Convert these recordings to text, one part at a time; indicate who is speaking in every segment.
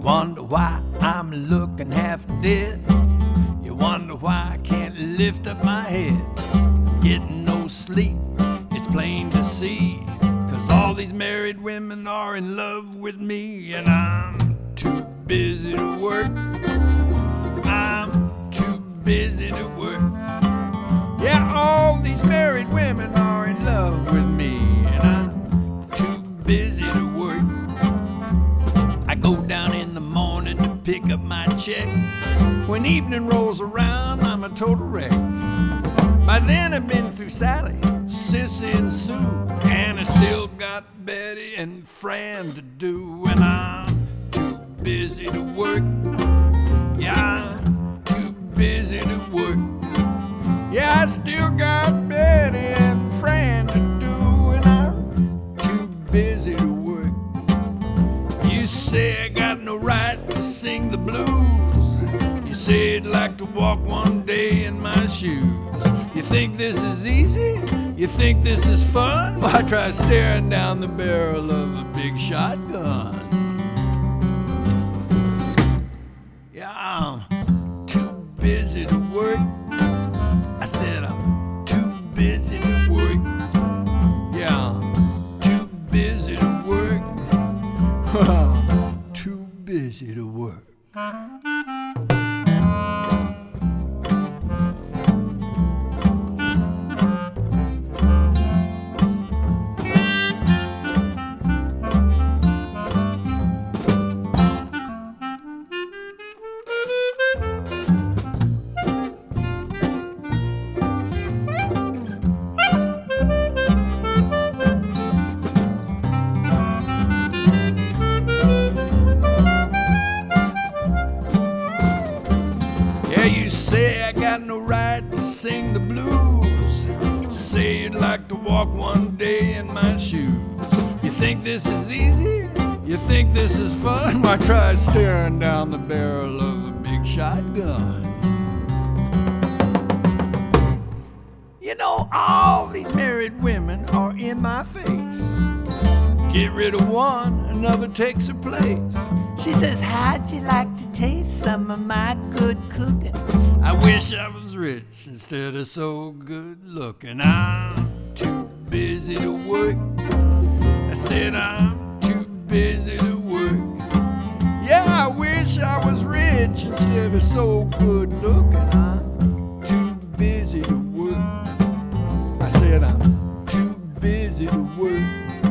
Speaker 1: You wonder why I'm looking half dead. You wonder why I can't lift up my head. Getting no sleep, it's plain to see, 'cause all these married women are in love with me, and I'm too busy to work. I'm too busy to work. Yeah, all these married women are in love with me, and I'm too busy to work. I go down in the morning to pick up my check. When evening rolls around, I'm a total wreck. By then I've been through Sally, Sissy and Sue, and I still got Betty and Fran to do, and I'm too busy to work. Yeah, I'm too busy to work. Yeah, I still got Betty and Fran to do, and I'm too busy to work. You say I got no right to sing the blues. You say I'd like to walk one day in my shoes. You think this is easy? You think this is fun? Why, try staring down the barrel of a big shotgun. Yeah, I'm too busy to work. I said I'm too busy to work. Yeah, I'm too busy to work. Too busy to work. You say I got no right to sing the blues. Say you'd like to walk one day in my shoes. You think this is easy? You think this is fun? Why, try staring down the barrel of a big shotgun. You know, all these married women are in my face. Get rid of one, another takes her place. She says, how'd you like to taste some of my good cooking? I wish I was rich instead of so good looking. I'm too busy to work. I said I'm too busy to work. Yeah, I wish I was rich instead of so good looking. I'm too busy to work. I said I'm too busy to work.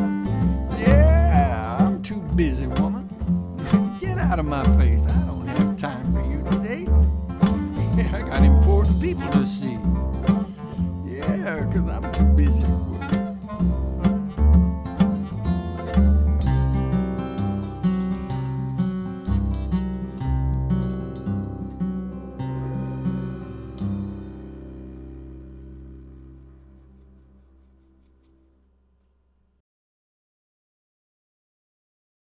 Speaker 1: Yeah, I'm too busy, woman. Get out of my face. I don't have time for you today. I got important people to see. Yeah, 'cause I'm too busy.